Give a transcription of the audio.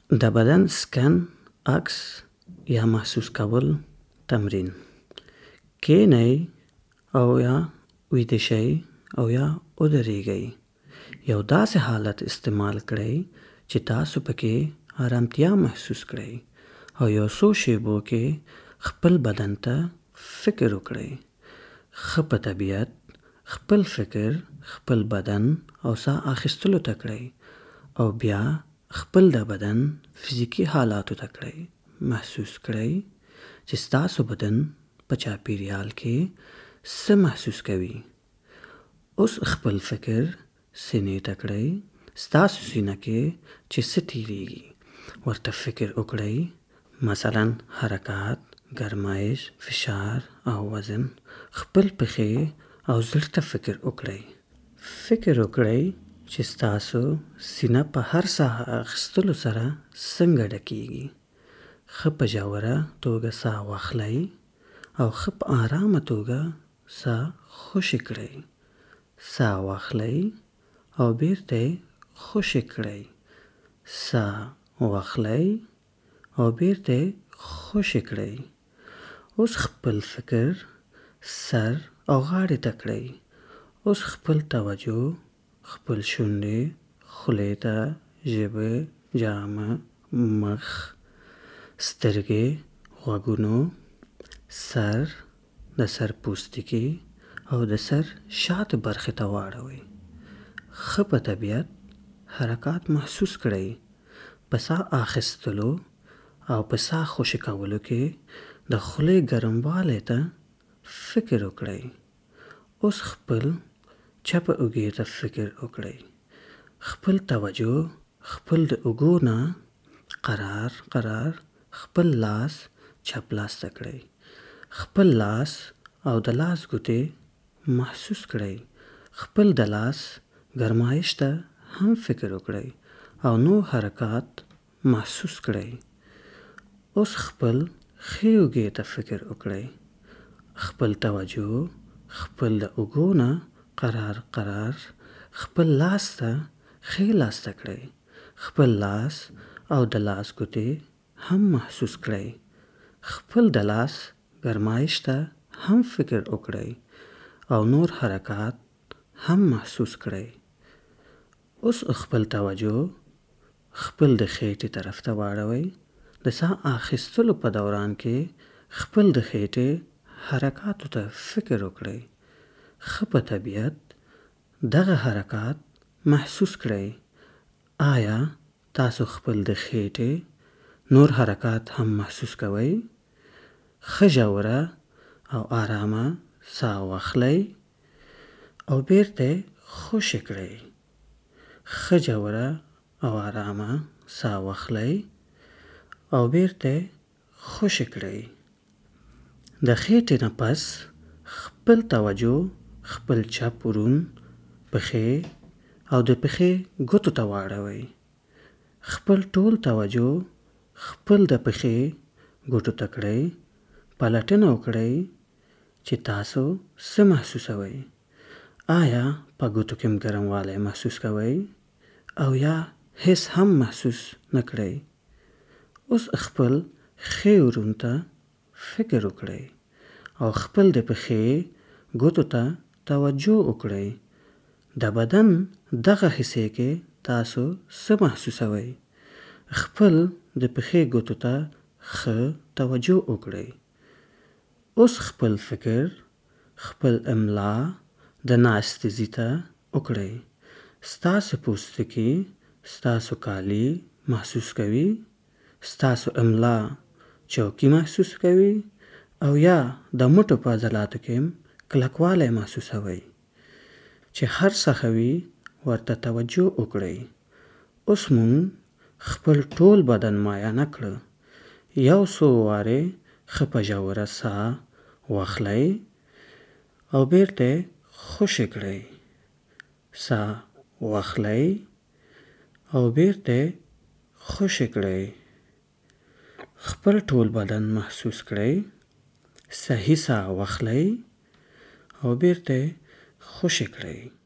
د بدن سکن، عکس یا محسوس کول تمرین. کینئ او یا ویده شئ او یا ودرېږئ. یو داسې حالت استعمال کړئ چې تاسو پکې ارامتیا محسوس کړئ او یو څو شېبو کې خپل بدن ته فکر وکړئ. ښه په طبیعت خپل فکر خپل بدن او ساه اخیستلو ته کړئ او بیا خپل د بدن فزیکي حالاتو ته کړئ. محسوس کړئ چې ستاسو بدن په چاپیریال کې څه محسوس کوي. اوس خپل فکر سینې ته کړئ. ستاسو سینه کې چې څه تیریږي ورته فکر وکړئ. مثلا حرکات، ګرمایش، فشار او وزن. خپل پښې او زړه ته فکر وکړئ. فکر وکړئ چې ستاسو سینه په هر ساه اخیستلو سره څنګه ډکېږي. ښه په ژوره توګه ساه واخلئ او ښه په آرامه توګه ساه خوشې کړئ. ساه واخلئ او بیرته خوشې کړئ. ساه واخلئ او بیرته خوشې کړئ. اوس خپل فکر سر او غاړې ته کړئ. اوس خپل توجه خپل شونډې، خولې ته، ژبې، جامه، مخ، سترګې، غوږونو، سر، د سر پوستکي او د سر شاته برخې ته واړوئ. ښه په طبیعت حرکات محسوس کړئ. په ساه اخیستلو او په ساه خوشې کولو کې د خولې ګرموالی ته فکر وکړئ. اوس خپل چپه اوږې ته فکر وکړئ. خپل توجه خپل د اوږو نه قرار خپل لاس چپ لاس ته کړئ. خپل لاس او د لاس ګوتې محسوس کړئ. خپل د لاس ګرمایش ته هم فکر وکړئ او نور حرکات محسوس کړئ. اوس خپل ښي اوږې ته فکر وکړئ. خپل توجه خپل د اوږو نه قرار خپل لاس ته ښي لاس ته کړئ. خپل لاس او د لاس ګوتې هم محسوس کړئ. خپل د لاس ګرمایش ته هم فکر وکړئ او نور حرکات هم محسوس کړئ. اوس خپل توجه خپل د خېټې طرف ته واړوئ. د ساه اخیستلو په دوران کې خپل د خېټې حرکاتو ته فکر وکړئ. ښه په طبیعت دغه حرکات محسوس کړئ. آیا تاسو خپل د خېټې نور حرکات هم محسوس کوئ؟ ښه ژوره او آرامه ساه واخلئ او بیرته خوشې کړئ. ښه ژوره او آرامه ساه واخلئ او بیرته خوشې کړئ. د خېټې نه پس خپل توجه خپل چپ ورون، پښې او د پښې ګوتو ته واړوئ. خپل ټول توجه خپل د پښې ګوتو ته کړئ. پلټنه وکړئ چې تاسو څه محسوسوئ. آیا په ګوتو کې ګرموالی محسوس کوئ او یا هیڅ هم محسوس نه کړئ؟ اوس خپل ښي ورون ته فکر وکړئ او خپل د پښې ګوتو ته توجه وکړئ. د بدن دغه حصې کې تاسو څه محسوسوئ؟ خپل د پښې ګوتو ته ښه توجه وکړئ. اوس خپل فکر خپل املا د ناستې ځای ته وکړئ. ستاسو پوستکي ستاسو کالي محسوس کوي. ستاسو املا چوکۍ محسوس کوي او یا د مټو په عضلاتو کې کلکوالی محسوسوئ. چې هر څه ښه وي ورته توجه وکړئ. اوس مونږ خپل ټول بدن معاینه کړه. یو څو وارې ښه په ژوره ساه واخلئ او بیرته خوشې کړئ. ساه واخلئ او بیرته خوشې کړئ. خپل ټول بدن محسوس کړئ. صحیح ساه واخلئ او بیرته خوشې کړئ.